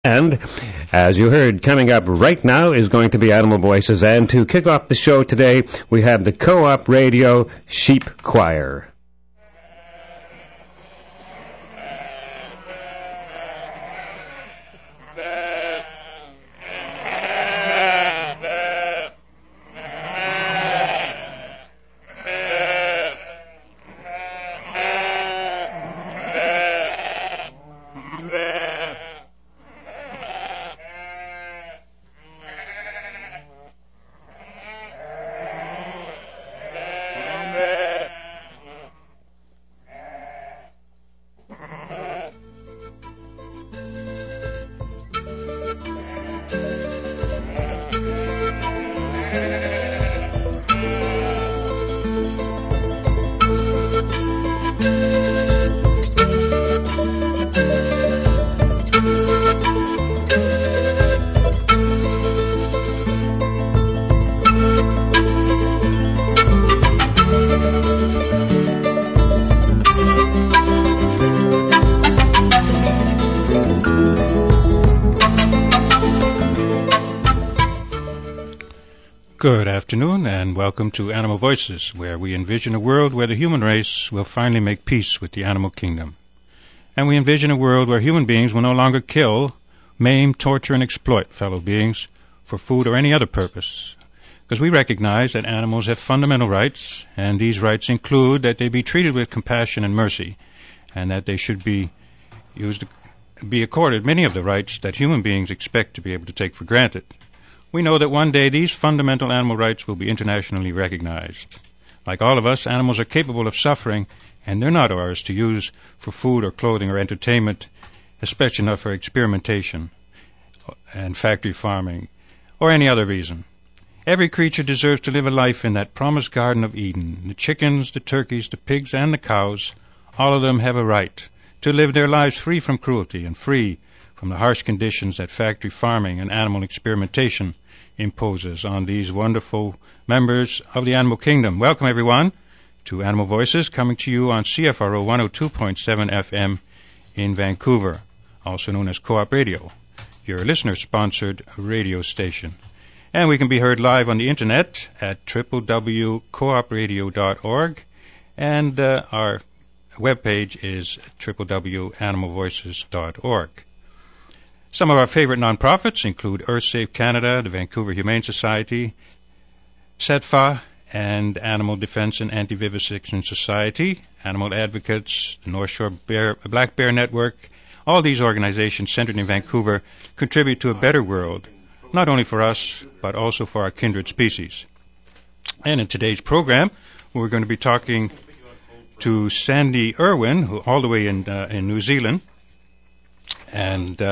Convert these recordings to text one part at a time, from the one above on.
And as you heard, coming up right now is going to be Animal Voices. And to kick off the show today, we have the Co-op Radio Sheep Choir. Good afternoon and welcome to Animal Voices, where we envision a world where the human race will finally make peace with the animal kingdom. And we envision a world where human beings will no longer kill, maim, torture, and exploit fellow beings for food or any other purpose. Because we recognize that animals have fundamental rights, and these rights include that they be treated with compassion and mercy, and that they should be accorded many of the rights that human beings expect to be able to take for granted. We know that one day these fundamental animal rights will be internationally recognized. Like all of us, animals are capable of suffering, and they're not ours to use for food or clothing or entertainment, especially not for experimentation and factory farming or any other reason. Every creature deserves to live a life in that promised Garden of Eden. The chickens, the turkeys, the pigs, and the cows, all of them have a right to live their lives free from cruelty and free from the harsh conditions that factory farming and animal experimentation imposes on these wonderful members of the animal kingdom. Welcome, everyone, to Animal Voices, coming to you on CFRO 102.7 FM in Vancouver, also known as Co-op Radio, your listener-sponsored radio station. And we can be heard live on the internet at www.coopradio.org, and our webpage is www.animalvoices.org. Some of our favorite nonprofits include EarthSafe Canada, the Vancouver Humane Society, SEDFA, and Animal Defense and Anti-Vivisection Society, Animal Advocates, the North Shore Black Bear Network. All these organizations centered in Vancouver contribute to a better world, not only for us, but also for our kindred species. And in today's program, we're going to be talking to Sandy Irwin, who all the way in New Zealand, and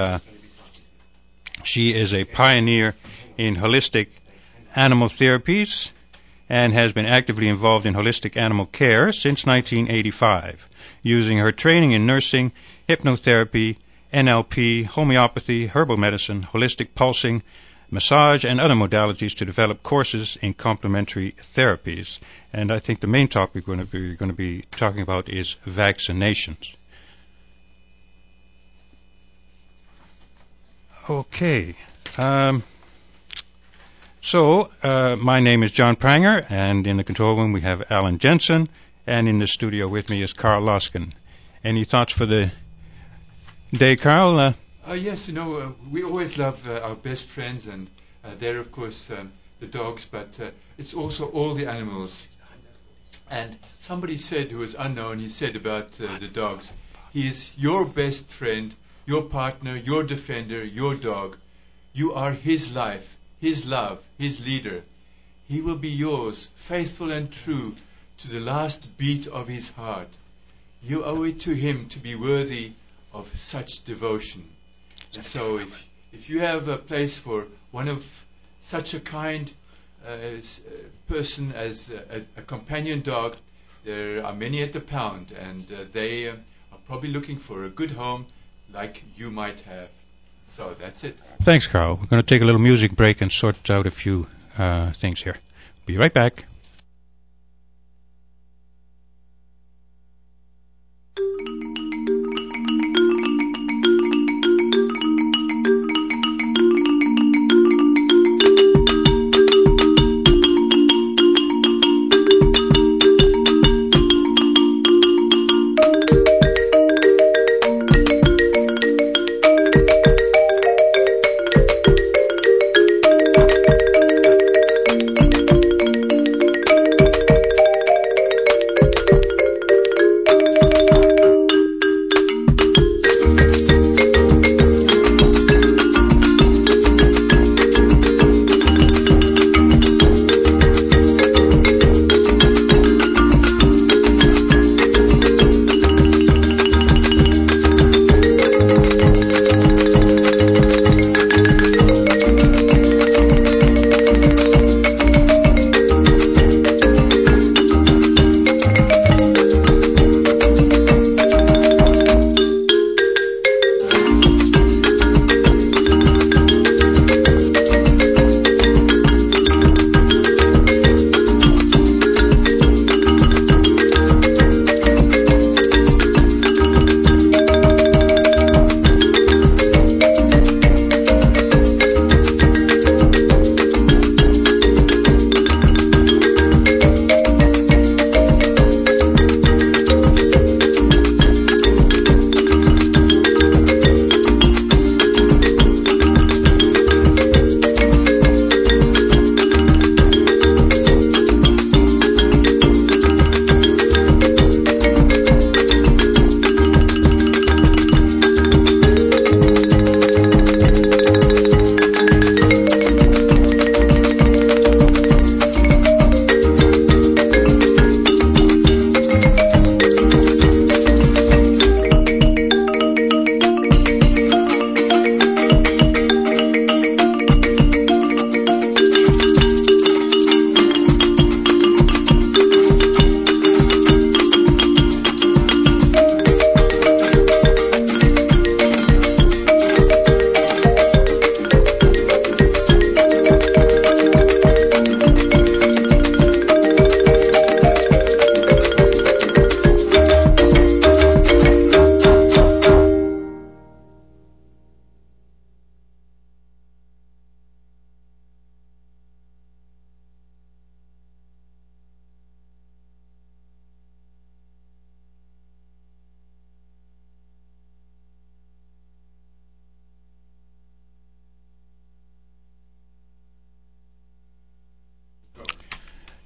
she is a pioneer in holistic animal therapies and has been actively involved in holistic animal care since 1985, using her training in nursing, hypnotherapy, NLP, homeopathy, herbal medicine, holistic pulsing, massage, and other modalities to develop courses in complementary therapies. And I think the main topic we're going to be talking about is vaccinations. Okay. My name is John Pranger, and in the control room we have Alan Jensen, and in the studio with me is Carl Loskin. Any thoughts for the day, Carl? Yes, we always love our best friends, and they're, of course, the dogs, but it's also all the animals. And somebody said, who was unknown, he said about the dogs, he is your best friend, your partner, your defender, your dog. You are his life, his love, his leader. He will be yours, faithful and true, to the last beat of his heart. You owe it to him to be worthy of such devotion. And so if you have a place for one of such a kind person as a companion dog, there are many at the pound, and they are probably looking for a good home like you might have. So that's it. Thanks, Carl. We're going to take a little music break and sort out a few things here. Be right back.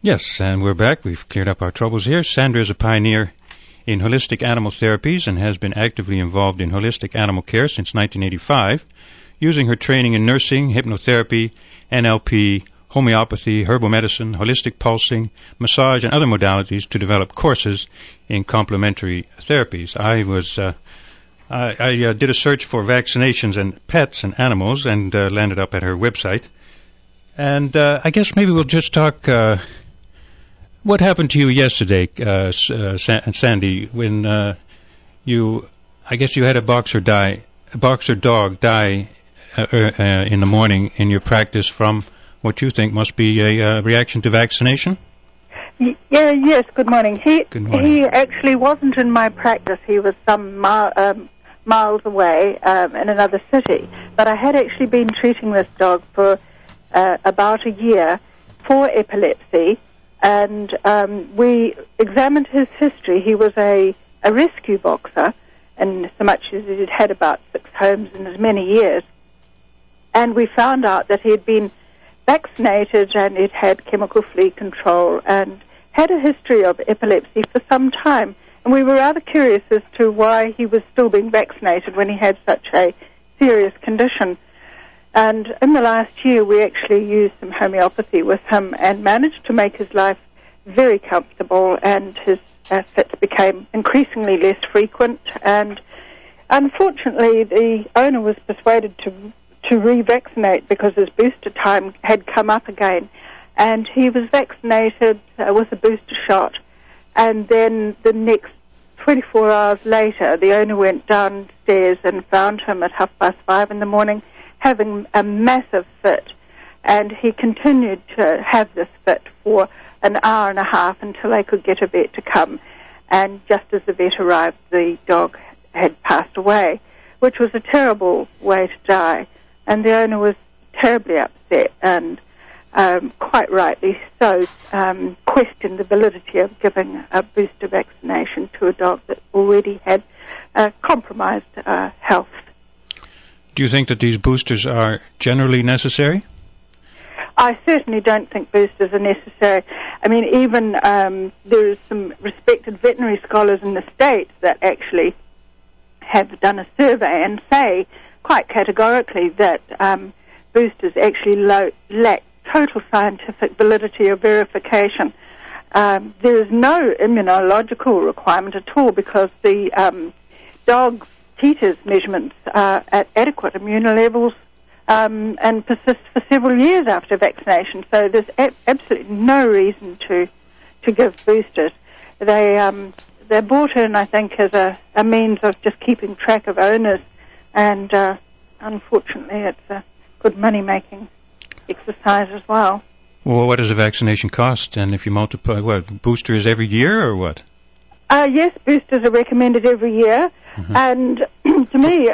Yes, and we're back. We've cleared up our troubles here. Sandra is a pioneer in holistic animal therapies and has been actively involved in holistic animal care since 1985, using her training in nursing, hypnotherapy, NLP, homeopathy, herbal medicine, holistic pulsing, massage, and other modalities to develop courses in complementary therapies. I did a search for vaccinations and pets and animals and landed up at her website. And I guess maybe we'll just talk. What happened to you yesterday, Sandy, when I guess you had a boxer dog die in the morning in your practice from what you think must be a reaction to vaccination? Yes, good morning. Good morning. He actually wasn't in my practice. He was some miles away in another city. But I had actually been treating this dog for about a year for epilepsy, and we examined his history. He was a rescue boxer, and so much as he'd had about 6 homes in as many years. And we found out that he had been vaccinated and he'd had chemical flea control and had a history of epilepsy for some time. And we were rather curious as to why he was still being vaccinated when he had such a serious condition. And in the last year, we actually used some homeopathy with him and managed to make his life very comfortable, and his fits became increasingly less frequent. And unfortunately, the owner was persuaded to revaccinate because his booster time had come up again. And he was vaccinated with a booster shot. And then the next 24 hours later, the owner went downstairs and found him at 5:30 in the morning having a massive fit. And he continued to have this fit for an hour and a half until they could get a vet to come. And just as the vet arrived, the dog had passed away, which was a terrible way to die. And the owner was terribly upset and quite rightly so, questioned the validity of giving a booster vaccination to a dog that already had compromised health. Do you think that these boosters are generally necessary? I certainly don't think boosters are necessary. I mean, even there's some respected veterinary scholars in the States that actually have done a survey and say quite categorically that boosters actually lack total scientific validity or verification. There is no immunological requirement at all because the dog's titers measurements are at adequate immune levels and persist for several years after vaccination. So there's absolutely no reason to give boosters. They're brought in, I think, as a means of just keeping track of owners, and unfortunately it's a good money-making exercise as well. Well, what does a vaccination cost? And if you multiply, booster is every year or what? Yes, boosters are recommended every year. Mm-hmm. And to me,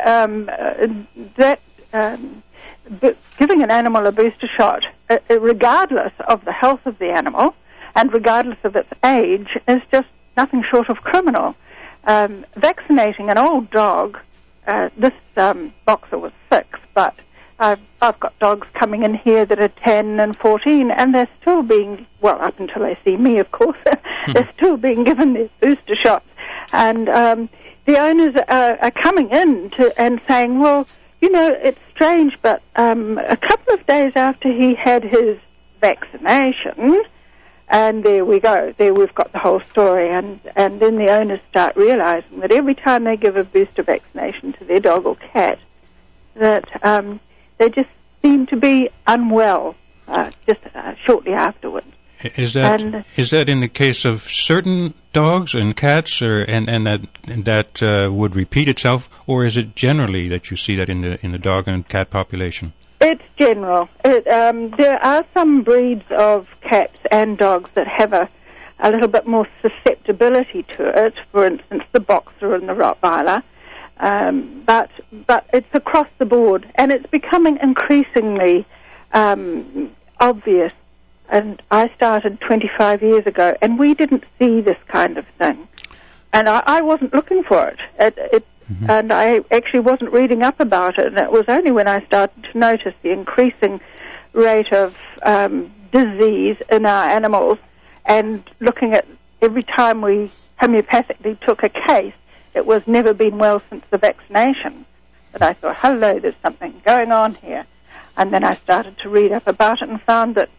giving an animal a booster shot, regardless of the health of the animal and regardless of its age, is just nothing short of criminal. Vaccinating an old dog, this boxer was 6, but I've got dogs coming in here that are 10 and 14, and they're still being, well, up until they see me, of course, they're still being given their booster shots. And the owners are coming in and saying, well, you know, it's strange, but a couple of days after he had his vaccination, and there we go, there we've got the whole story, and then the owners start realizing that every time they give a booster vaccination to their dog or cat, that they just seem to be unwell just shortly afterwards. Is that in the case of certain dogs and cats, and that would repeat itself, or is it generally that you see that in the dog and cat population? It's general. There are some breeds of cats and dogs that have a little bit more susceptibility to it. For instance, the boxer and the Rottweiler. But it's across the board, and it's becoming increasingly obvious. And I started 25 years ago, and we didn't see this kind of thing. And I wasn't looking for it. Mm-hmm. And I actually wasn't reading up about it. And it was only when I started to notice the increasing rate of disease in our animals and looking at every time we homeopathically took a case, it was never been well since the vaccination. But I thought, hello, there's something going on here. And then I started to read up about it and found that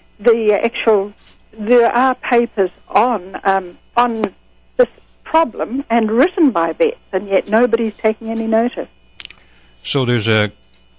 there are papers on this problem and written by vets, and yet nobody's taking any notice. So there's a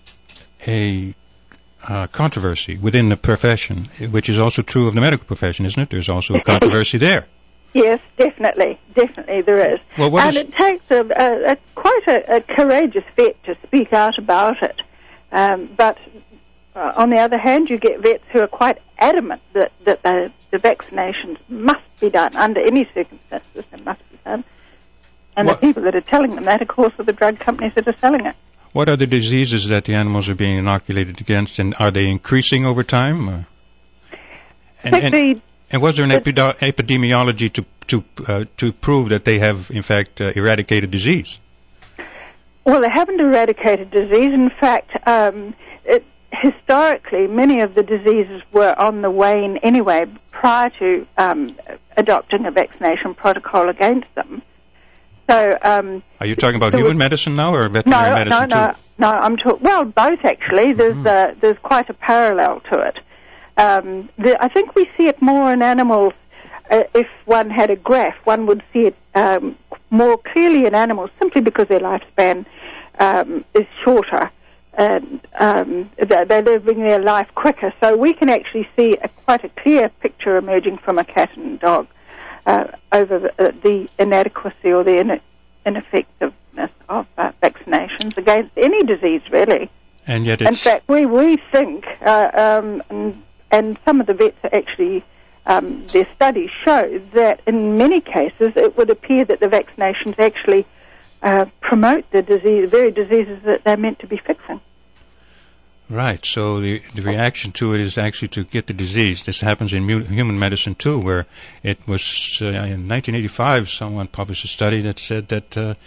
controversy within the profession, which is also true of the medical profession, isn't it? There's also a controversy there. Yes, definitely there is. Well, it takes quite a courageous vet to speak out about it. But on the other hand, you get vets who are quite adamant that the vaccinations must be done under any circumstances. They must be done. And the people that are telling them that, of course, are the drug companies that are selling it. What are the diseases that the animals are being inoculated against, and are they increasing over time? And was there an epidemiology to prove that they have, in fact, eradicated disease? Well, they haven't eradicated disease. In fact, historically, many of the diseases were on the wane anyway prior to adopting a vaccination protocol against them. So, are you talking about human medicine now, or veterinary medicine too? No, I'm talking, well, both actually. There's quite a parallel to it. I think we see it more in animals. If one had a graph, one would see it more clearly in animals simply because their lifespan is shorter and they're living their life quicker. So we can actually see quite a clear picture emerging from a cat and dog over the inadequacy or the ineffectiveness of vaccinations against any disease, really. And yet in fact, we think, and some of the vets are actually, their studies show that in many cases it would appear that the vaccinations actually promote the very diseases that they're meant to be fixing. Right, so the reaction to it is actually to get the disease. This happens in human medicine too, where it was in 1985 someone published a study that said that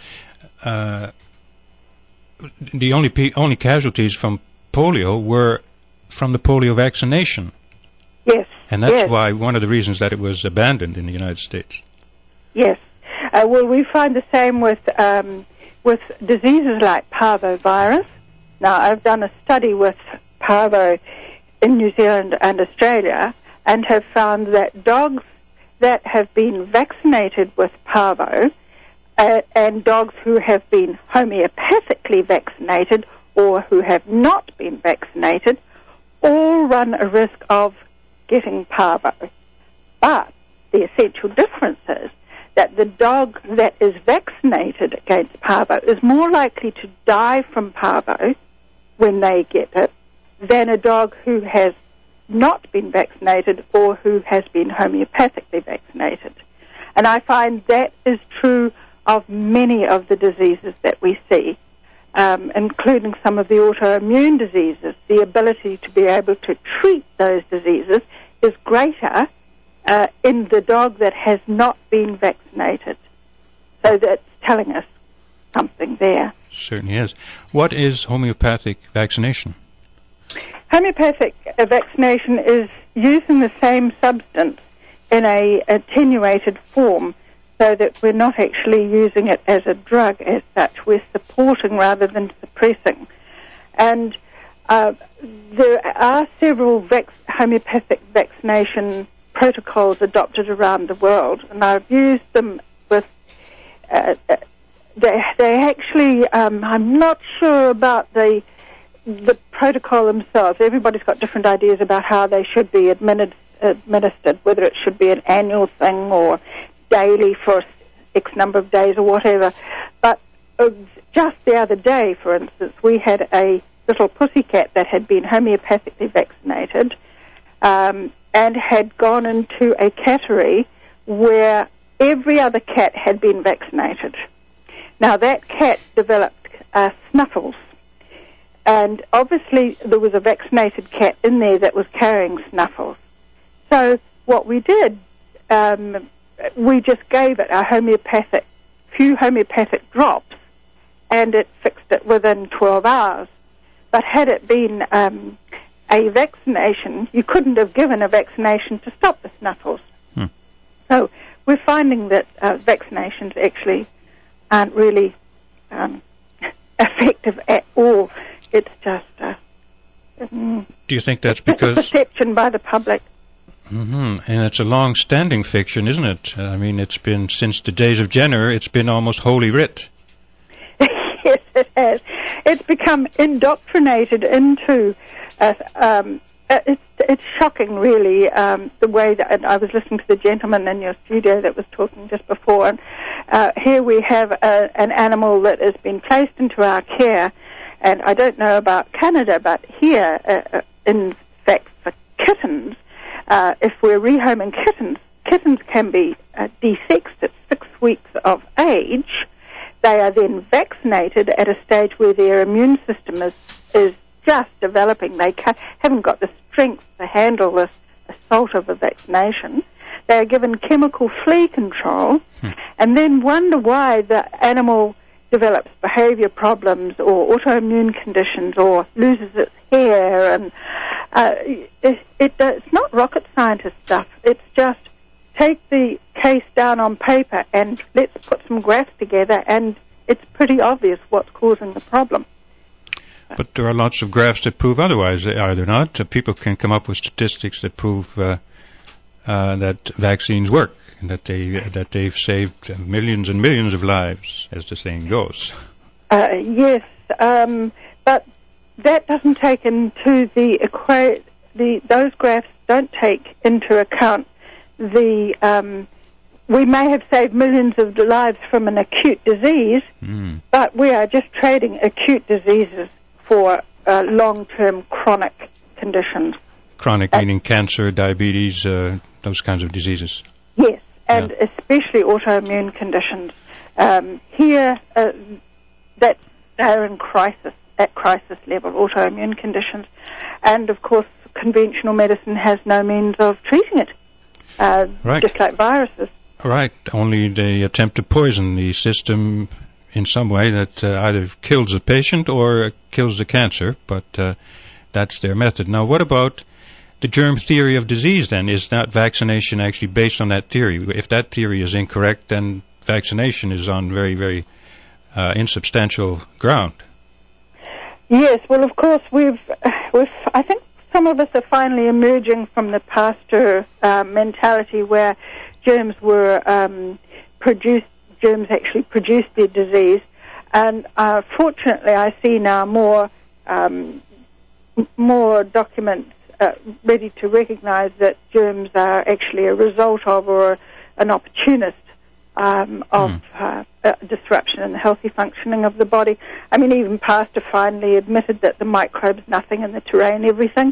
the only casualties from polio were from the polio vaccination. Yes. And that's why one of the reasons that it was abandoned in the United States. Yes. Well, we find the same with diseases like parvovirus. Now, I've done a study with parvo in New Zealand and Australia and have found that dogs that have been vaccinated with parvo and dogs who have been homeopathically vaccinated or who have not been vaccinated all run a risk of getting parvo. But the essential difference is that the dog that is vaccinated against parvo is more likely to die from parvo when they get it than a dog who has not been vaccinated or who has been homeopathically vaccinated. And I find that is true of many of the diseases that we see, including some of the autoimmune diseases. The ability to be able to treat those diseases is greater in the dog that has not been vaccinated. So that's telling us something there. Certainly is. What is homeopathic vaccination? Homeopathic vaccination is using the same substance in a attenuated form so that we're not actually using it as a drug as such. We're supporting rather than suppressing. And there are several homeopathic vaccination protocols adopted around the world, and I've used them with... They actually, I'm not sure about the protocol themselves. Everybody's got different ideas about how they should be administered, whether it should be an annual thing or daily for X number of days or whatever. But just the other day, for instance, we had a little pussycat that had been homeopathically vaccinated and had gone into a cattery where every other cat had been vaccinated. Now, that cat developed snuffles, and obviously there was a vaccinated cat in there that was carrying snuffles. So what we did, we just gave it a few homeopathic drops, and it fixed it within 12 hours. But had it been a vaccination, you couldn't have given a vaccination to stop the snuffles. So we're finding that vaccinations actually aren't really effective at all. It's just do you think that's it's because... a perception by the public. And it's a long-standing fiction, isn't it? I mean, it's been, since the days of Jenner, it's been almost holy writ. Yes, it has. It's become indoctrinated into... It's shocking, really, the way that I was listening to the gentleman in your studio that was talking just before, and here we have an animal that has been placed into our care, and I don't know about Canada, but here, in fact, for kittens, if we're rehoming kittens can be desexed at 6 weeks of age. They are then vaccinated at a stage where their immune system is just developing. They haven't got the strength to handle this assault of a vaccination. They are given chemical flea control and then wonder why the animal develops behavior problems or autoimmune conditions or loses its hair. And it's not rocket scientist stuff. It's just take the case down on paper and let's put some graphs together, and it's pretty obvious what's causing the problem. But there are lots of graphs that prove otherwise, are there not? People can come up with statistics that prove that vaccines work and that they've saved millions and millions of lives, as the saying goes. Yes, but that doesn't take into those graphs don't take into account we may have saved millions of lives from an acute disease, but we are just trading acute diseases for long-term chronic conditions. Chronic meaning cancer, diabetes, those kinds of diseases. Yes, and especially autoimmune conditions. Here, they're in crisis, at crisis level, autoimmune conditions. And, of course, conventional medicine has no means of treating it, right. Just like viruses. Right, only they attempt to poison the system in some way that either kills the patient or kills the cancer, but that's their method. Now, what about the germ theory of disease, then? Is not vaccination actually based on that theory? If that theory is incorrect, then vaccination is on very, very insubstantial ground. Yes, well, of course, I think some of us are finally emerging from the Pasteur mentality where germs actually produced their disease, and fortunately I see now more documents ready to recognize that germs are actually a result of or an opportunist of disruption in the healthy functioning of the body. I mean, even Pasteur finally admitted that the microbe's nothing and the terrain everything.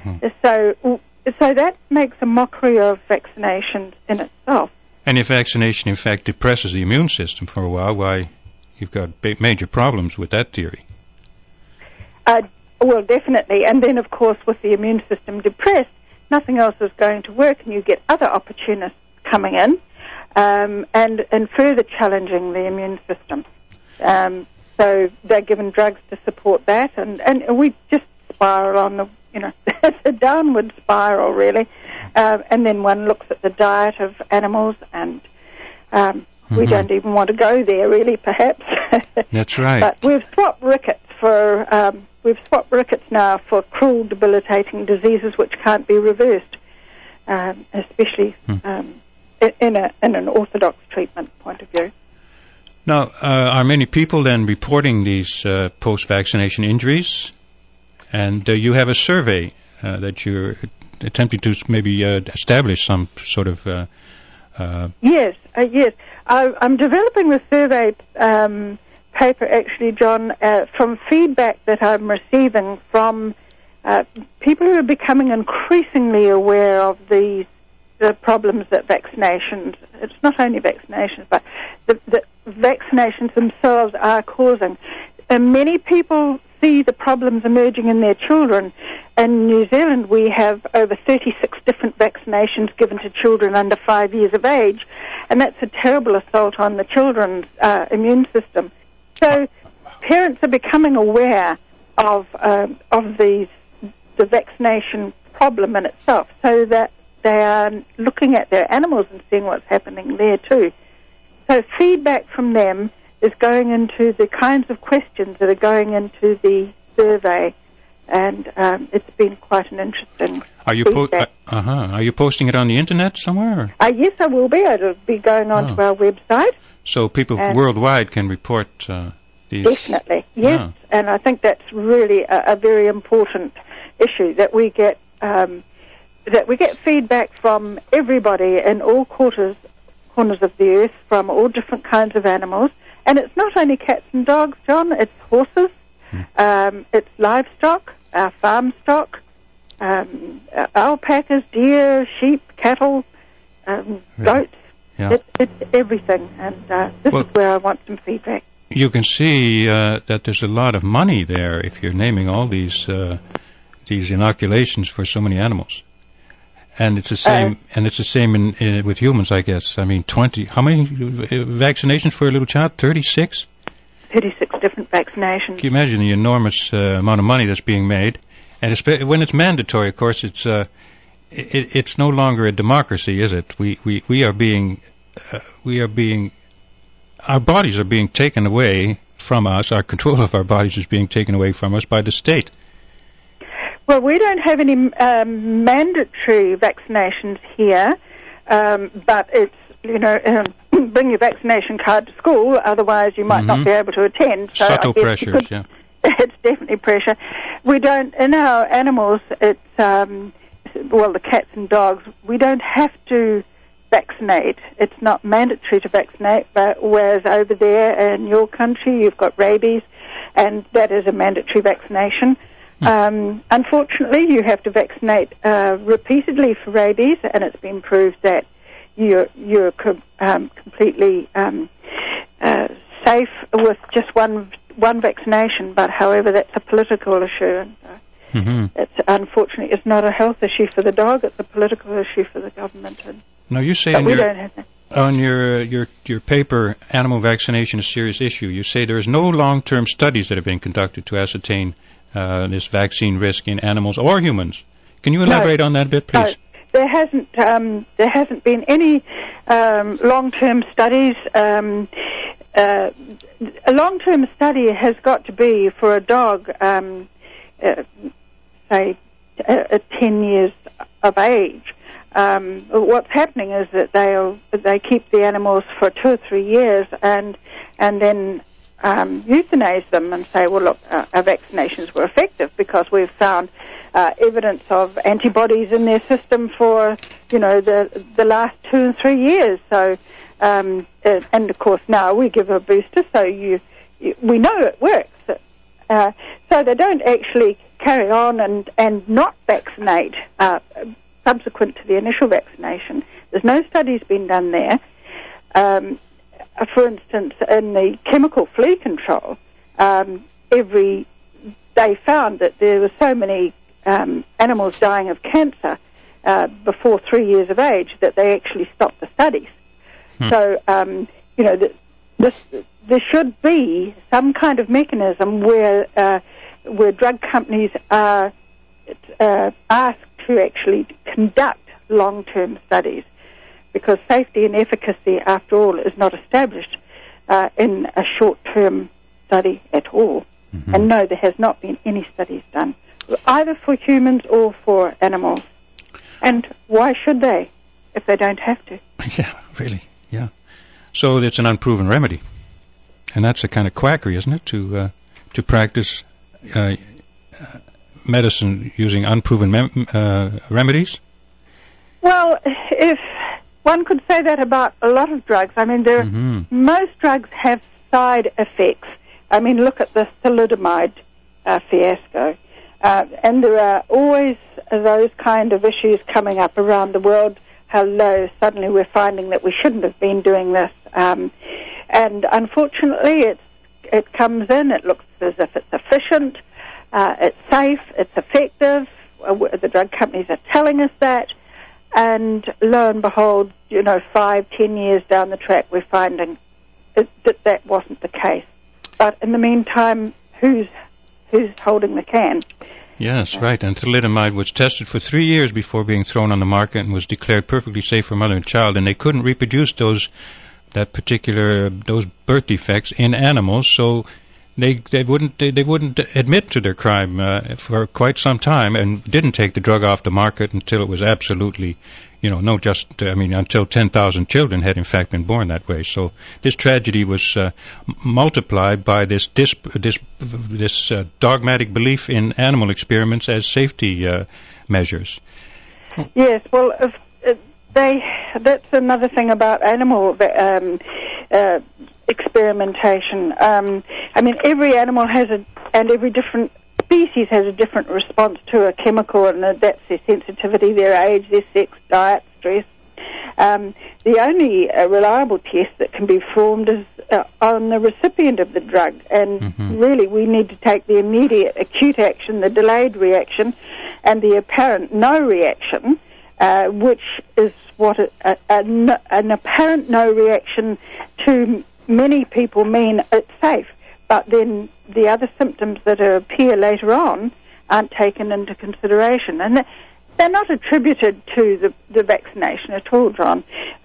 So that makes a mockery of vaccination in itself. And if vaccination, in fact, depresses the immune system for a while, why, you've got major problems with that theory. Well, definitely. And then, of course, with the immune system depressed, nothing else is going to work, and you get other opportunists coming in and further challenging the immune system. So they're given drugs to support that, and we just spiral on it's a downward spiral, really. And then one looks at the diet of animals, and we don't even want to go there, really, perhaps. That's right. But we've swapped rickets now for cruel, debilitating diseases which can't be reversed, especially in an orthodox treatment point of view. Now, are many people then reporting these post-vaccination injuries? And you have a survey that you're attempting to maybe establish some sort of... Yes. I'm developing the survey paper, actually, John, from feedback that I'm receiving from people who are becoming increasingly aware of the problems that vaccinations, it's not only vaccinations, but the vaccinations themselves are causing. And many people see the problems emerging in their children. In New Zealand, we have over 36 different vaccinations given to children under 5 years of age, and that's a terrible assault on the children's immune system. So parents are becoming aware of the vaccination problem in itself, so that they are looking at their animals and seeing what's happening there too. So feedback from them is going into the kinds of questions that are going into the survey, and it's been quite an interesting feedback. Are you posting it on the internet somewhere? Yes, I will be. It'll be going on to our website. So people worldwide can report these? Definitely, yes. Yeah. And I think that's really a very important issue, that we get feedback from everybody in all corners of the earth, from all different kinds of animals. And it's not only cats and dogs, John, it's horses, it's livestock, our farm stock, alpacas, deer, sheep, cattle, goats. Yeah. It's everything, and this is where I want some feedback. You can see that there's a lot of money there if you're naming all these inoculations for so many animals. And it's the same. And it's the same with humans, I guess. I mean, 20. How many vaccinations for a little child? 36. 36 different vaccinations. Can you imagine the enormous amount of money that's being made? And when it's mandatory, of course, it's no longer a democracy, is it? We are being our bodies are being taken away from us. Our control of our bodies is being taken away from us by the state. Well, we don't have any mandatory vaccinations here, but it's, bring your vaccination card to school, otherwise you might not be able to attend. So subtle pressures, yeah. It's definitely pressure. We don't, in our animals, it's, the cats and dogs, we don't have to vaccinate. It's not mandatory to vaccinate, but whereas over there in your country you've got rabies, and that is a mandatory vaccination. Unfortunately, you have to vaccinate repeatedly for rabies, and it's been proved that you're completely safe with just one vaccination. But however, that's a political issue, and it's unfortunately it's not a health issue for the dog; it's a political issue for the government. Now you say on your paper, animal vaccination is a serious issue. You say there's no long-term studies that have been conducted to ascertain this vaccine risk in animals or humans. Can you elaborate on that a bit, please? There hasn't been any long-term studies. A long-term study has got to be for a dog, say, 10 years of age. What's happening is that they keep the animals for 2 or 3 years and then euthanize them and say, well, look, our vaccinations were effective because we've found evidence of antibodies in their system for, the last 2 and 3 years. So, and of course now we give a booster, so we know it works. So they don't actually carry on and not vaccinate subsequent to the initial vaccination. There's no studies been done there. For instance, in the chemical flea control, they found that there were so many animals dying of cancer before 3 years of age that they actually stopped the studies. So, there should be some kind of mechanism where drug companies are asked to actually conduct long-term studies, because safety and efficacy, after all, is not established in a short-term study at all. And no, there has not been any studies done, either for humans or for animals. And why should they, if they don't have to? Yeah, really, yeah. So it's an unproven remedy. And that's a kind of quackery, isn't it, to practice medicine using unproven remedies? Well, if one could say that about a lot of drugs. I mean, most drugs have side effects. I mean, look at the thalidomide fiasco. And there are always those kind of issues coming up around the world. Hello, suddenly we're finding that we shouldn't have been doing this. And unfortunately, it comes in, it looks as if it's efficient, it's safe, it's effective. The drug companies are telling us that. And lo and behold, 5-10 years down the track, we're finding that wasn't the case. But in the meantime, who's holding the can? Yes, right. And thalidomide was tested for 3 years before being thrown on the market and was declared perfectly safe for mother and child. And they couldn't reproduce those birth defects in animals, so they wouldn't admit to their crime for quite some time, and didn't take the drug off the market until it was absolutely, until 10,000 children had in fact been born that way. So this tragedy was multiplied by this dogmatic belief in animal experiments as safety measures. Yes, well, that's another thing about animal experimentation. Every animal and every different species has a different response to a chemical, and that's their sensitivity, their age, their sex, diet, stress. The only reliable test that can be performed is on the recipient of the drug, and really we need to take the immediate acute action, the delayed reaction, and the apparent no reaction, which is what an apparent no reaction to many people mean it's safe, but then the other symptoms that appear later on aren't taken into consideration. And they're not attributed to the vaccination at all, John.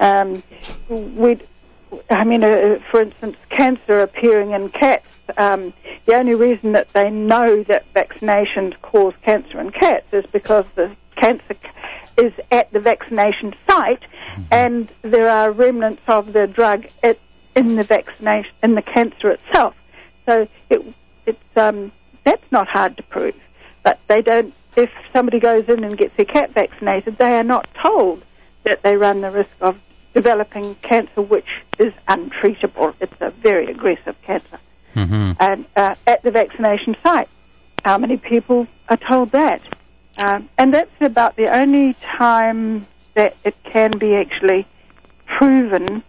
For instance, cancer appearing in cats, the only reason that they know that vaccinations cause cancer in cats is because the cancer is at the vaccination site, and there are remnants of the drug in the vaccination, in the cancer itself. So that's not hard to prove. But they don't. If somebody goes in and gets their cat vaccinated, they are not told that they run the risk of developing cancer, which is untreatable. It's a very aggressive cancer. And at the vaccination site, how many people are told that? And that's about the only time that it can be actually proven.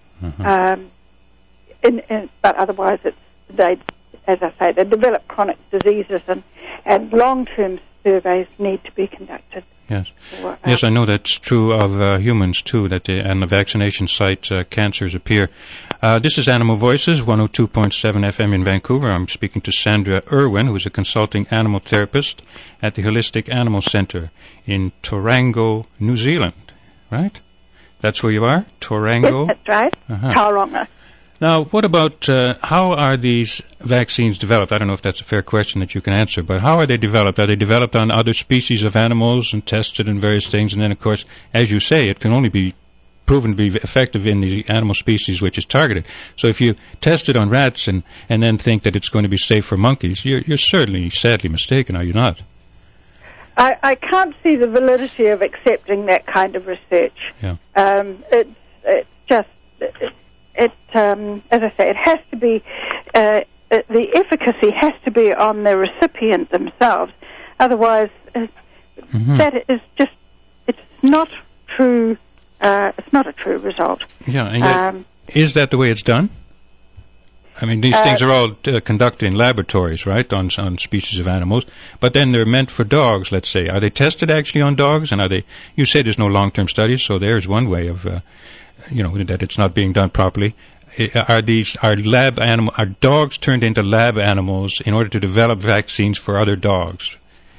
But otherwise, they develop chronic diseases, and long-term surveys need to be conducted. Yes, yes, I know that's true of humans too. That on the vaccination site, cancers appear. This is Animal Voices, 102.7 FM in Vancouver. I'm speaking to Sandra Irwin, who is a consulting animal therapist at the Holistic Animal Centre in Tauranga, New Zealand. Right? That's where you are, Tauranga. Yes, that's right. Tauranga. Now, what about how are these vaccines developed? I don't know if that's a fair question that you can answer, but how are they developed? Are they developed on other species of animals and tested in various things? And then, of course, as you say, it can only be proven to be effective in the animal species which is targeted. So if you test it on rats and then think that it's going to be safe for monkeys, you're certainly sadly mistaken, are you not? I can't see the validity of accepting that kind of research. Yeah. It's just... as I say, it has to be, the efficacy has to be on the recipient themselves. Otherwise, that is just, it's not true, it's not a true result. Yeah, and yet, is that the way it's done? I mean, these things are all conducted in laboratories, right, on species of animals, but then they're meant for dogs, let's say. Are they tested actually on dogs? And you say there's no long-term studies, so there's one way of, that it's not being done properly. Are dogs turned into lab animals in order to develop vaccines for other dogs?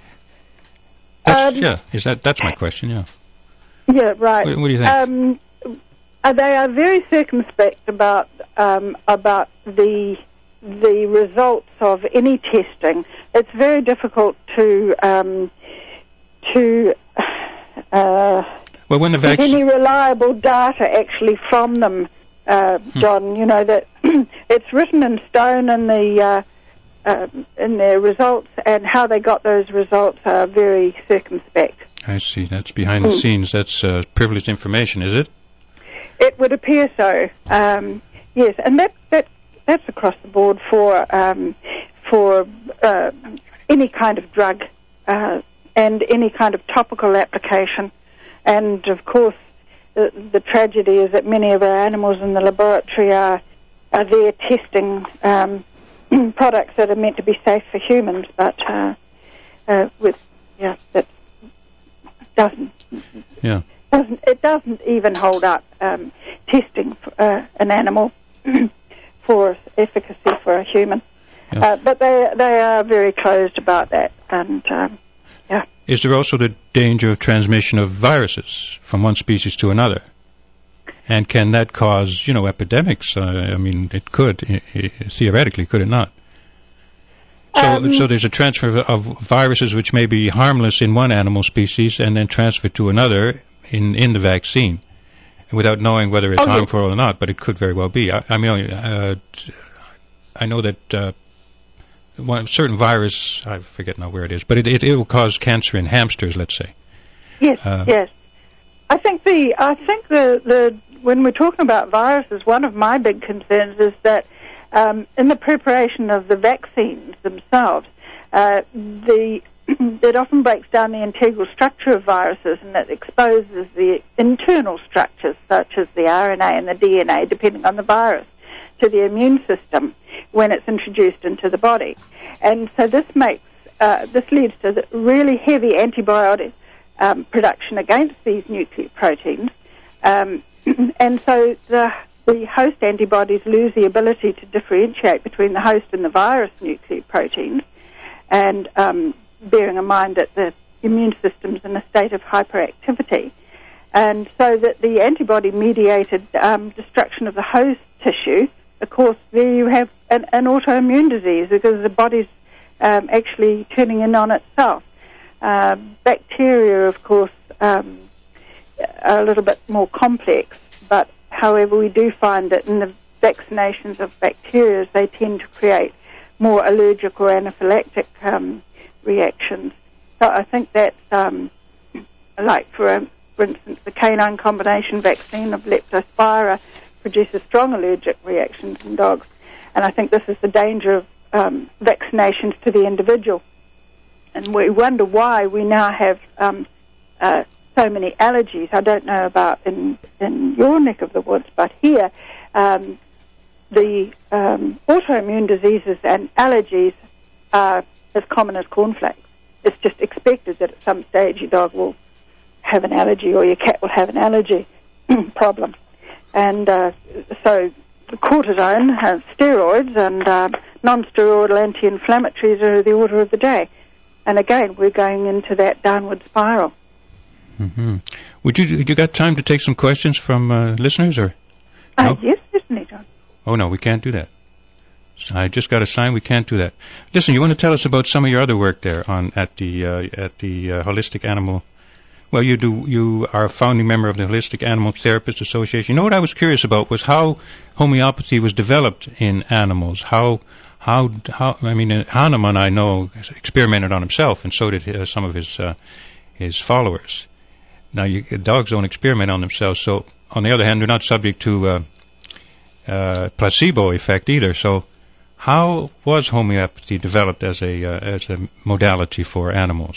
That's my question, yeah. Yeah, right. What do you think? They are very circumspect about the results of any testing. It's very difficult to when the get any reliable data actually from them, John. You know that it's written in stone in their results, and how they got those results are very circumspect. I see. That's behind the scenes. That's privileged information, is it? It would appear so. Yes, and that's across the board for any kind of drug and any kind of topical application. And of course, the tragedy is that many of our animals in the laboratory are there testing products that are meant to be safe for humans, but that doesn't. Yeah. It doesn't even hold up testing an animal for efficacy for a human. Yeah. But they are very closed about that, and Is there also the danger of transmission of viruses from one species to another? And can that cause, epidemics? I mean, it could, theoretically, could it not? So there's a transfer of viruses which may be harmless in one animal species and then transferred to another in the vaccine, without knowing whether it's harmful or not, but it could very well be. I know that one certain virus, I forget now where it is, but it will cause cancer in hamsters, let's say. Yes, yes. I think the when we're talking about viruses, one of my big concerns is that in the preparation of the vaccines themselves, it often breaks down the integral structure of viruses, and it exposes the internal structures, such as the RNA and the DNA, depending on the virus, to the immune system when it's introduced into the body. And so this leads to the really heavy antibiotic production against these nucleoproteins, and so the host antibodies lose the ability to differentiate between the host and the virus nucleoproteins, and bearing in mind that the immune system's in a state of hyperactivity, and so that the antibody-mediated destruction of the host tissue, of course, there you have an autoimmune disease because the body's actually turning in on itself. Bacteria, of course, are a little bit more complex, but however, we do find that in the vaccinations of bacteria, they tend to create more allergic or anaphylactic reactions. So I think that's like, for instance, the canine combination vaccine of Leptospira produces strong allergic reactions in dogs. And I think this is the danger of vaccinations to the individual. And we wonder why we now have so many allergies. I don't know about in your neck of the woods, but here the autoimmune diseases and allergies are as common as cornflakes. It's just expected that at some stage your dog will have an allergy or your cat will have an allergy problem. And so cortisone, steroids, and non-steroidal anti-inflammatories are the order of the day. And again, we're going into that downward spiral. Mm-hmm. You got time to take some questions from listeners, or? No? Yes, certainly, John. Oh no, we can't do that. I just got a sign we can't do that. Listen, you want to tell us about some of your other work there at the Holistic Animal? Well, you are a founding member of the Holistic Animal Therapists Association. You know what I was curious about was how homeopathy was developed in animals. How I mean, Hahnemann, I know, experimented on himself, and so did some of his followers. Now, dogs don't experiment on themselves, so on the other hand, they're not subject to placebo effect either. So, how was homeopathy developed as a modality for animals?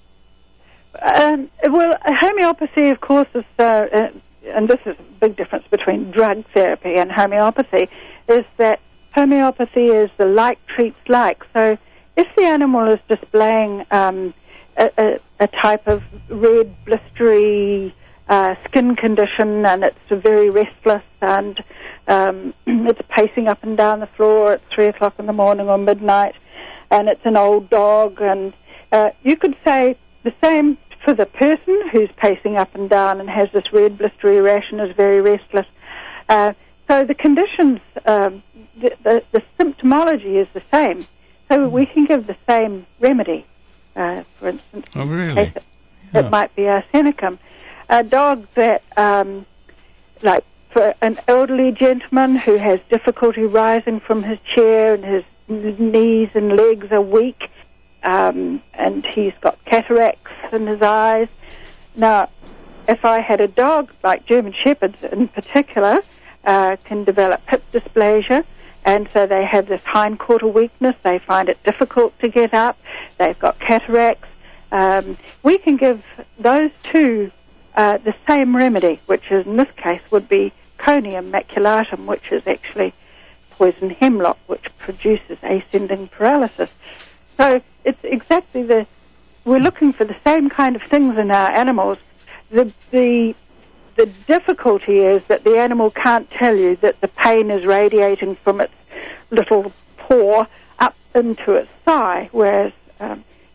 Well, homeopathy, of course, is, and this is a big difference between drug therapy and homeopathy, is that homeopathy is the like treats like. So, if the animal is displaying a type of red, blistery skin condition, and it's very restless, and it's pacing up and down the floor at 3 o'clock in the morning or midnight, and it's an old dog, and you could say the same for the person who's pacing up and down and has this red, blistery rash and is very restless. So the conditions, the symptomology is the same. So we can give the same remedy. For instance, it might be arsenicum. A dog that, like for an elderly gentleman who has difficulty rising from his chair and his knees and legs are weak, and he's got cataracts in his eyes. Now, if I had a dog, like German Shepherds in particular, can develop hip dysplasia, and so they have this hindquarter weakness. They find it difficult to get up. They've got cataracts. We can give those two the same remedy, which is, in this case would be Conium maculatum, which is actually poison hemlock, which produces ascending paralysis. So it's exactly we're looking for the same kind of things in our animals. The difficulty is that the animal can't tell you that the pain is radiating from its little paw up into its thigh, whereas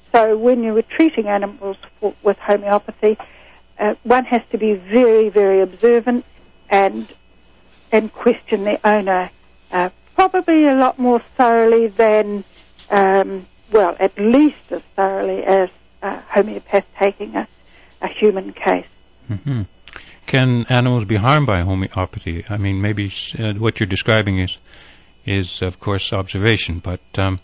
So when you were treating animals with homeopathy, one has to be very, very observant and question the owner probably a lot more thoroughly than, at least as thoroughly as a homeopath taking a human case. Mm-hmm. Can animals be harmed by homeopathy? I mean, maybe what you're describing is of course observation, but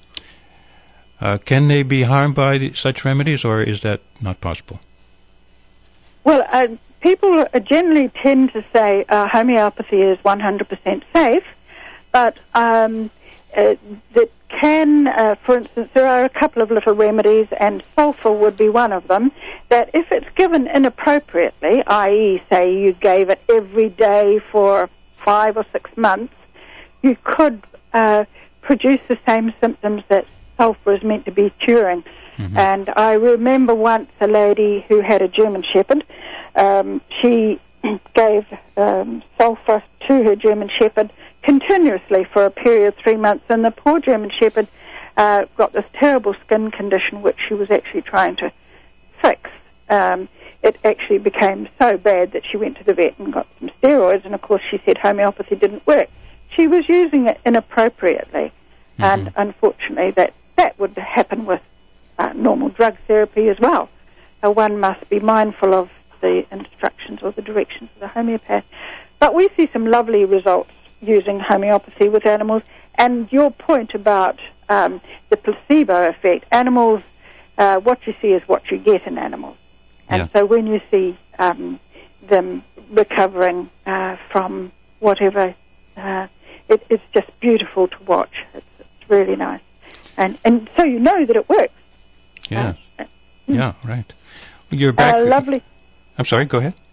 can they be harmed by such remedies, or is that not possible? Well, people generally tend to say homeopathy is 100% safe, but that can, for instance, there are a couple of little remedies, and sulfur would be one of them, that if it's given inappropriately, i.e., say you gave it every day for 5 or 6 months, you could produce the same symptoms that sulfur is meant to be curing. Mm-hmm. And I remember once a lady who had a German Shepherd, she gave sulfur to her German Shepherd continuously for a period of 3 months, and the poor German Shepherd got this terrible skin condition which she was actually trying to fix. It actually became so bad that she went to the vet and got some steroids, and of course she said homeopathy didn't work. She was using it inappropriately, mm-hmm. and unfortunately that would happen with normal drug therapy as well. One must be mindful of the instructions or the directions of the homeopath. But we see some lovely results using homeopathy with animals. And your point about the placebo effect, animals, what you see is what you get in animals. And so when you see them recovering from whatever, it's just beautiful to watch. It's really nice. And so you know that it works. Yeah. Yeah, right. You're back. Lovely. I'm sorry, go ahead.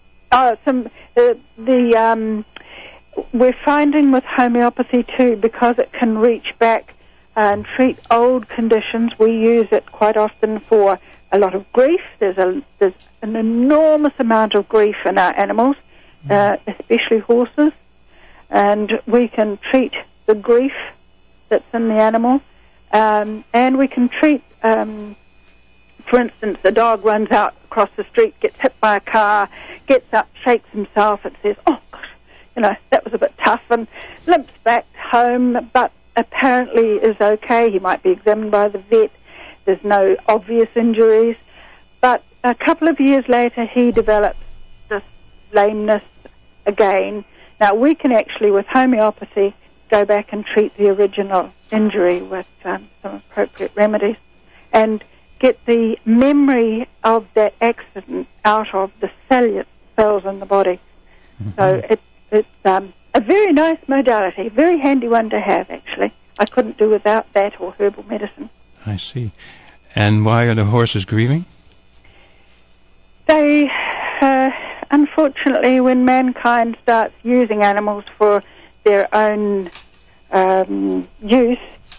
We're finding with homeopathy too, because it can reach back and treat old conditions, we use it quite often for a lot of grief. There's an enormous amount of grief in our animals, especially horses, and we can treat the grief that's in the animal, and we can treat, for instance, a dog runs out across the street, gets hit by a car, gets up, shakes himself, and says, "Oh gosh, that was a bit tough," and limps back home, but apparently is okay. He might be examined by the vet. There's no obvious injuries. But a couple of years later, he develops this lameness again. Now, we can actually, with homeopathy, go back and treat the original injury with some appropriate remedies and get the memory of that accident out of the cells in the body. Mm-hmm. So it's a very nice modality, a very handy one to have, actually. I couldn't do without that or herbal medicine. I see. And why are the horses grieving? They, unfortunately, when mankind starts using animals for their own use,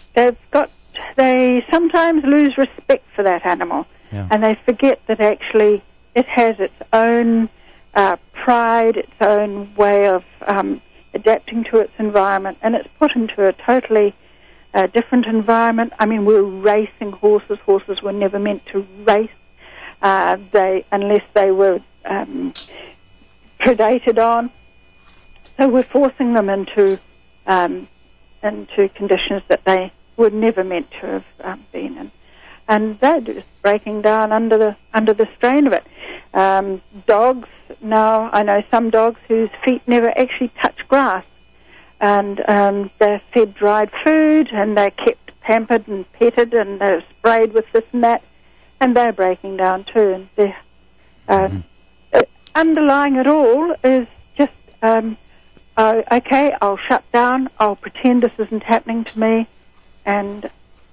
they sometimes lose respect for that animal. Yeah. And they forget that actually it has its own pride, its own way of adapting to its environment, and it's put into a totally different environment. I mean, we're racing horses. Horses were never meant to race, unless they were predated on. So we're forcing them into conditions that they were never meant to have been in, and they're just breaking down under the strain of it. Dogs now, I know some dogs whose feet never actually touch grass, and they're fed dried food, and they're kept pampered and petted, and they're sprayed with this and that, and they're breaking down too. And underlying it all is just, okay, I'll shut down, I'll pretend this isn't happening to me, and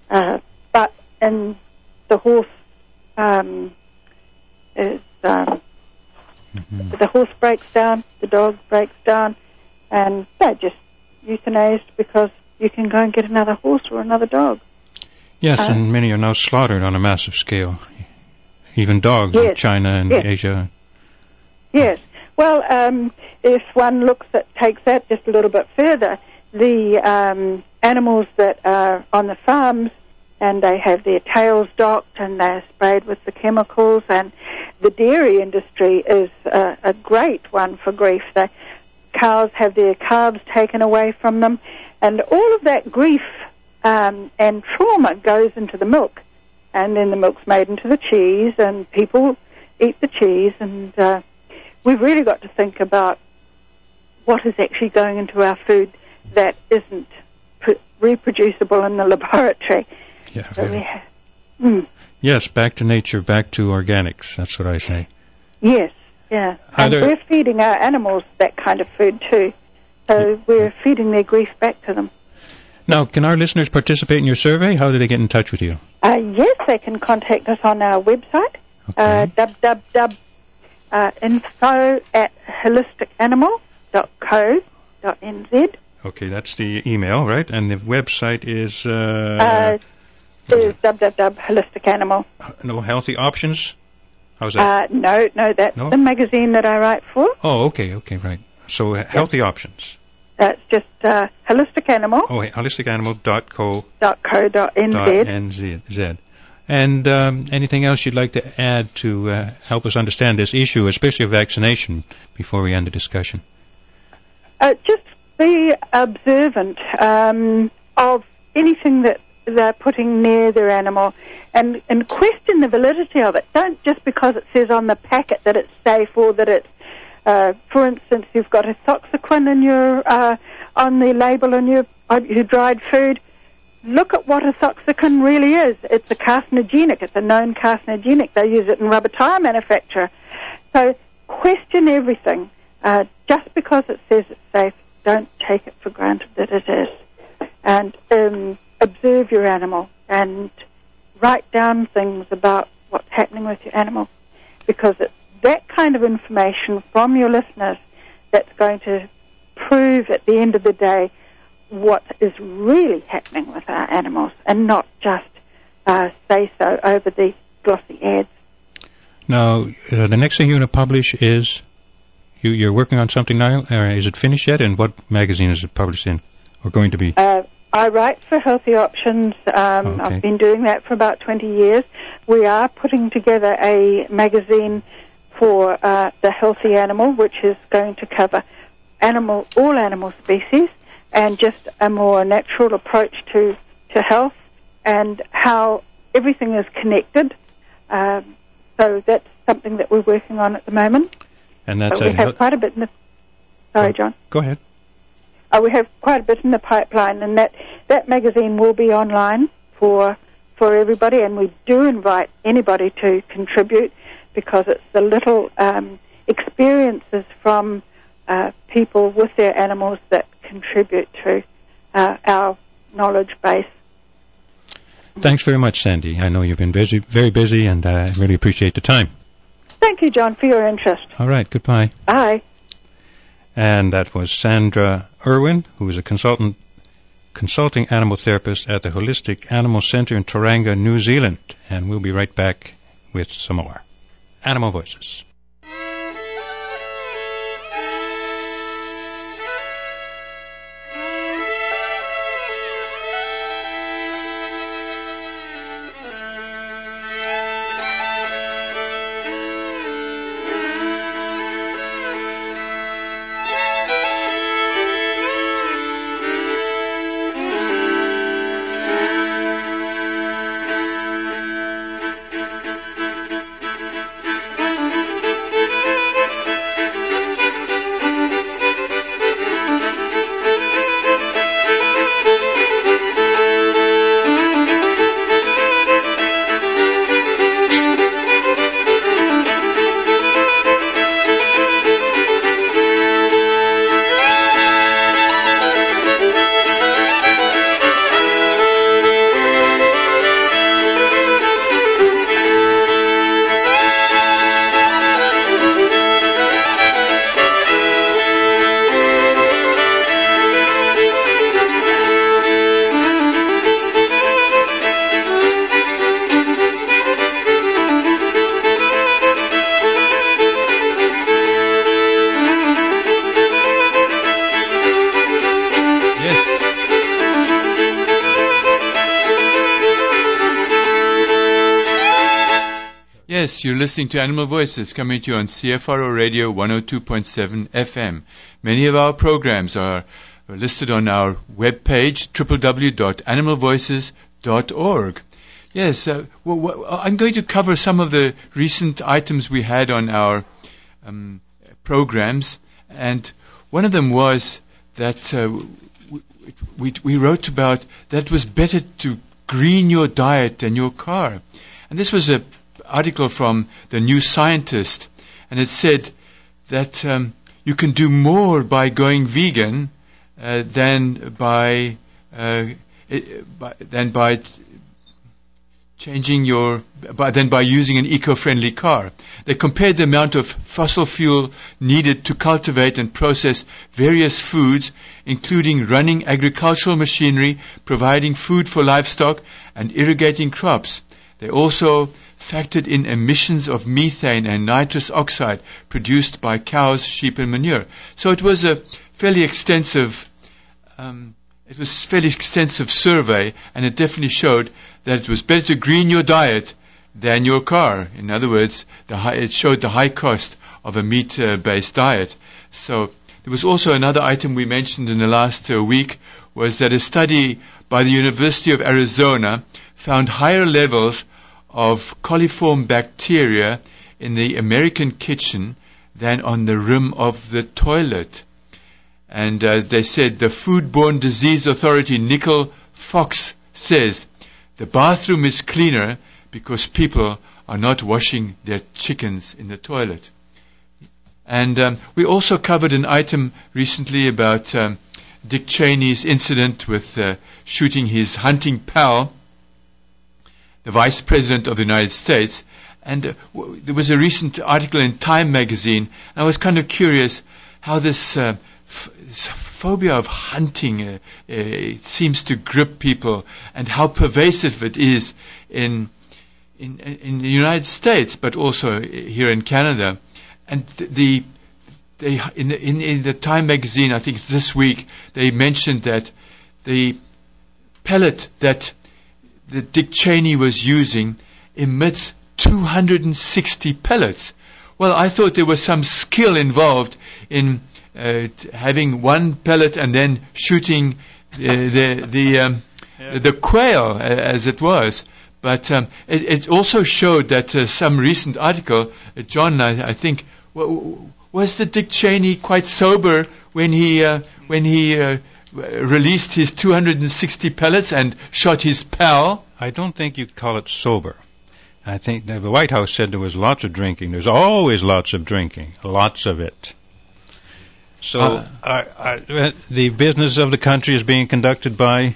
the horse is the horse breaks down, the dog breaks down, and they're just euthanized because you can go and get another horse or another dog. Yes, and many are now slaughtered on a massive scale, even dogs in China and Asia. Yes. Well, if one takes that just a little bit further, the animals that are on the farms and they have their tails docked and they're sprayed with the chemicals. And the dairy industry is a great one for grief. The cows have their calves taken away from them, and all of that grief and trauma goes into the milk, and then the milk's made into the cheese, and people eat the cheese, and we've really got to think about what is actually going into our food that isn't reproducible in the laboratory. Yeah. So Really. Yes, back to nature, back to organics. That's what I say. Yes, yeah. And we're feeding our animals that kind of food too. So we're feeding their grief back to them. Now, can our listeners participate in your survey? How do they get in touch with you? Yes, they can contact us on our website, info@holisticanimal.co.nz. Okay, that's the email, right? And the website is... is www.holisticanimal. No, Healthy Options? How's that? No, that's the magazine that I write for. Oh, okay, right. So, Healthy Options. That's just Holistic Animal. Oh, holisticanimal.co.nz. And anything else you'd like to add to help us understand this issue, especially vaccination, before we end the discussion? Just be observant of anything that they're putting near their animal, and question the validity of it. Don't just because it says on the packet that it's safe, or that it's, for instance, you've got a Ethoxyquin in your on the label on your dried food. Look at what Ethoxyquin really is. It's a carcinogenic. It's a known carcinogenic. They use it in rubber tire manufacture. So question everything. Just because it says it's safe, don't take it for granted that it is. And observe your animal and write down things about what's happening with your animal, because it's that kind of information from your listeners that's going to prove at the end of the day what is really happening with our animals, and not just say so over the glossy ads. Now, the next thing you're going to publish is, you're working on something now, or is it finished yet, and what magazine is it published in, or going to be? I write for Healthy Options. Okay. I've been doing that for about 20 years. We are putting together a magazine for the Healthy Animal, which is going to cover all animal species, and just a more natural approach to health and how everything is connected. So that's something that we're working on at the moment. And that's we have quite a bit in the... Sorry, John. Go ahead. We have quite a bit in the pipeline, and that magazine will be online for everybody, and we do invite anybody to contribute, because it's the little experiences from people with their animals that contribute to our knowledge base. Thanks very much, Sandy. I know you've been busy, very busy, and I really appreciate the time. Thank you, John, for your interest. All right, goodbye. Bye. And that was Sandra Irwin, who is a consulting animal therapist at the Holistic Animal Centre in Tauranga, New Zealand. And we'll be right back with some more Animal Voices. Yes, you're listening to Animal Voices coming to you on CFRO Radio 102.7 FM. Many of our programs are listed on our webpage, www.animalvoices.org. Yes, I'm going to cover some of the recent items we had on our programs, and one of them was that we wrote about that it was better to green your diet than your car. And this was an article from the New Scientist, and it said that you can do more by going vegan than by using an eco-friendly car. They compared the amount of fossil fuel needed to cultivate and process various foods, including running agricultural machinery, providing food for livestock, and irrigating crops. They also factored in emissions of methane and nitrous oxide produced by cows, sheep, and manure. So it was a fairly extensive survey, and it definitely showed that it was better to green your diet than your car. In other words, it showed the high cost of a meat-based diet. So there was also another item we mentioned in the last week, was that a study by the University of Arizona found higher levels of coliform bacteria in the American kitchen than on the rim of the toilet. And they said the Foodborne Disease Authority, Nicole Fox, says the bathroom is cleaner because people are not washing their chickens in the toilet. And we also covered an item recently about Dick Cheney's incident with shooting his hunting pal, the Vice President of the United States. And there was a recent article in Time magazine, and I was kind of curious how this phobia of hunting it seems to grip people, and how pervasive it is in the United States, but also here in Canada. And in the Time magazine, I think this week, they mentioned that the pellet that Dick Cheney was using emits 260 pellets. Well, I thought there was some skill involved in having one pellet and then shooting the quail as it was. But it also showed that some recent article, John, I think, was the Dick Cheney quite sober when he released his 260 pellets and shot his pal? I don't think you'd call it sober. I think the White House said there was lots of drinking. There's always lots of drinking, lots of it. So the business of the country is being conducted by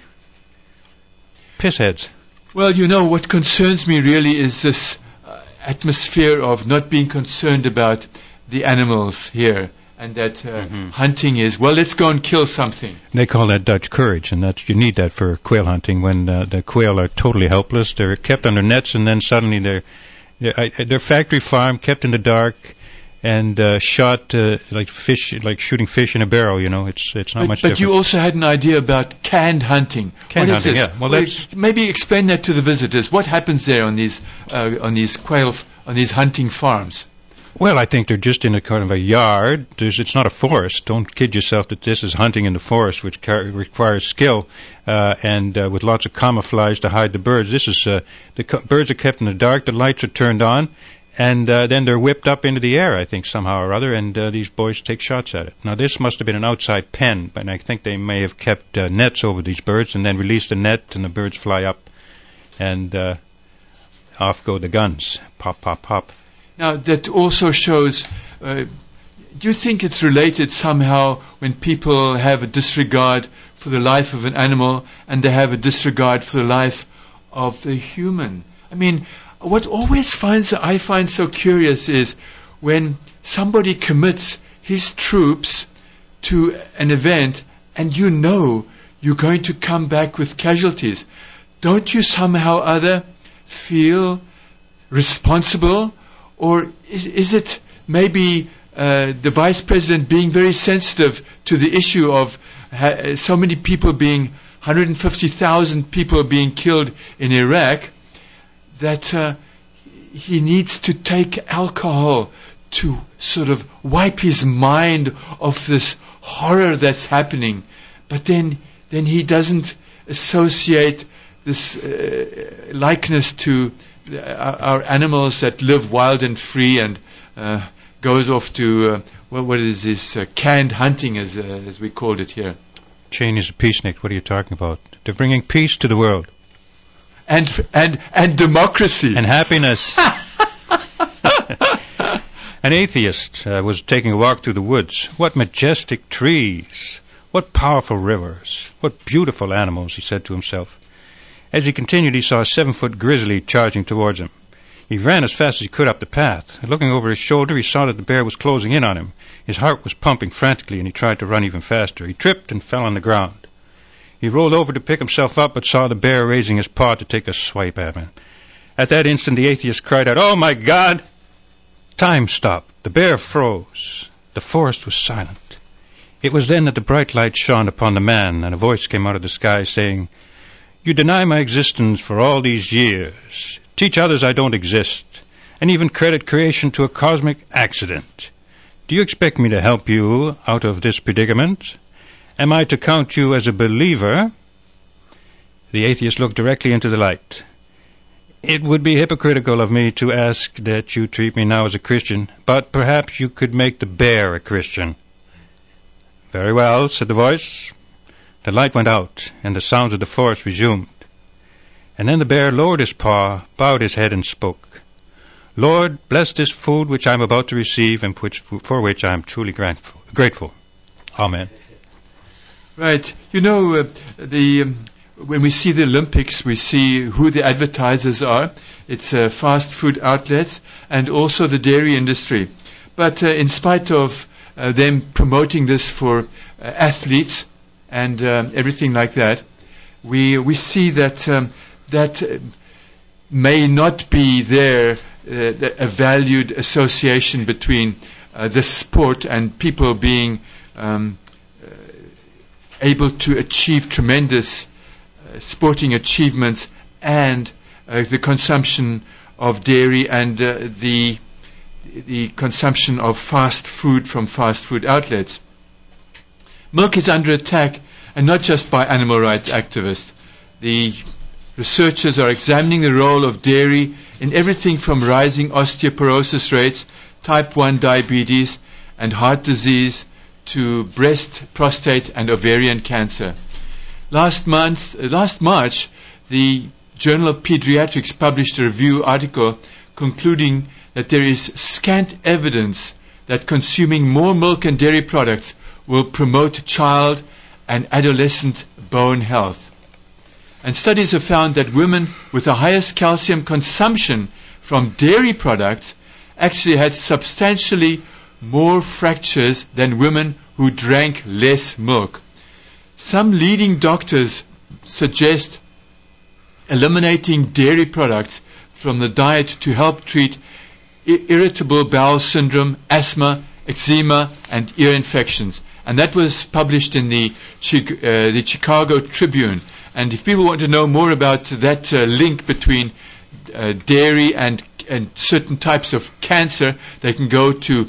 pissheads. Well, you know, what concerns me really is this atmosphere of not being concerned about the animals here, and that hunting is, well, let's go and kill something. They call that Dutch courage, and you need that for quail hunting when the quail are totally helpless. They're kept under nets, and then suddenly they're factory farm, kept in the dark, and shot like shooting fish in a barrel. You know, it's not much different. But you also had an idea about canned hunting. Canned hunting, yeah. Well, maybe explain that to the visitors. What happens there on these hunting farms? Well, I think they're just in a kind of a yard. It's not a forest. Don't kid yourself that this is hunting in the forest, which requires skill and with lots of camouflage to hide the birds. This is the birds are kept in the dark. The lights are turned on, and then they're whipped up into the air, I think, somehow or other, and these boys take shots at it. Now, this must have been an outside pen, but I think they may have kept nets over these birds and then released the net, and the birds fly up, and off go the guns. Pop, pop, pop. Now, that also shows, do you think it's related somehow when people have a disregard for the life of an animal and they have a disregard for the life of the human? I mean, what I find so curious is when somebody commits his troops to an event and you know you're going to come back with casualties. Don't you somehow or other feel responsible? Or is it maybe the Vice President being very sensitive to the issue of so many people 150,000 people being killed in Iraq, that he needs to take alcohol to sort of wipe his mind of this horror that's happening. But then he doesn't associate this likeness to our animals that live wild and free and goes off to what is this canned hunting as we called it here. Cheney's a peacenik. What are you talking about? They're bringing peace to the world. And democracy. And happiness. An atheist was taking a walk through the woods. What majestic trees. What powerful rivers. What beautiful animals, he said to himself. As he continued, he saw a 7-foot grizzly charging towards him. He ran as fast as he could up the path. Looking over his shoulder, he saw that the bear was closing in on him. His heart was pumping frantically, and he tried to run even faster. He tripped and fell on the ground. He rolled over to pick himself up, but saw the bear raising his paw to take a swipe at him. At that instant, the atheist cried out, "Oh, my God!" Time stopped. The bear froze. The forest was silent. It was then that the bright light shone upon the man, and a voice came out of the sky saying, "You deny my existence for all these years. Teach others I don't exist, and even credit creation to a cosmic accident. Do you expect me to help you out of this predicament? Am I to count you as a believer?" The atheist looked directly into the light. "It would be hypocritical of me to ask that you treat me now as a Christian, but perhaps you could make the bear a Christian." "Very well," said the voice. The light went out, and the sounds of the forest resumed. And then the bear lowered his paw, bowed his head, and spoke. "Lord, bless this food which I am about to receive, and for which I am truly grateful. Amen." Right. You know, when we see the Olympics, we see who the advertisers are. It's fast food outlets and also the dairy industry. But in spite of them promoting this for athletes and everything like that, we see that that may not be there a valued association between this sport and people being able to achieve tremendous sporting achievements and the consumption of dairy and the consumption of fast food from fast food outlets. Milk is under attack, and not just by animal rights activists. The researchers are examining the role of dairy in everything from rising osteoporosis rates, type 1 diabetes, and heart disease to breast, prostate, and ovarian cancer. Last March, the Journal of Pediatrics published a review article concluding that there is scant evidence that consuming more milk and dairy products will promote child and adolescent bone health. And studies have found that women with the highest calcium consumption from dairy products actually had substantially more fractures than women who drank less milk. Some leading doctors suggest eliminating dairy products from the diet to help treat irritable bowel syndrome, asthma, eczema, and ear infections. And that was published in the Chicago Tribune. And if people want to know more about that link between dairy and certain types of cancer, they can go to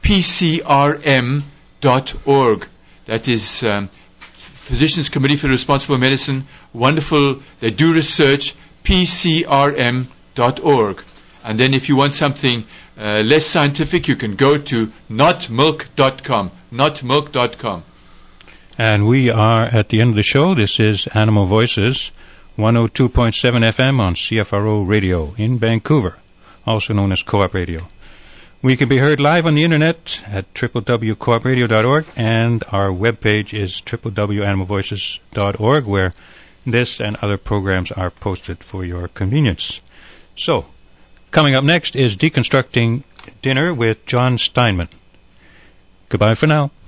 PCRM.org. That is Physicians Committee for Responsible Medicine. Wonderful. They do research. PCRM.org. And then if you want something less scientific, you can go to notmilk.com. Notmilk.com. And we are at the end of the show. This is Animal Voices, 102.7 FM on CFRO Radio in Vancouver, also known as Co-op Radio. We can be heard live on the internet at www.coopradio.org, and our webpage is www.animalvoices.org, where this and other programs are posted for your convenience. So, coming up next is Deconstructing Dinner with John Steinman. Goodbye for now.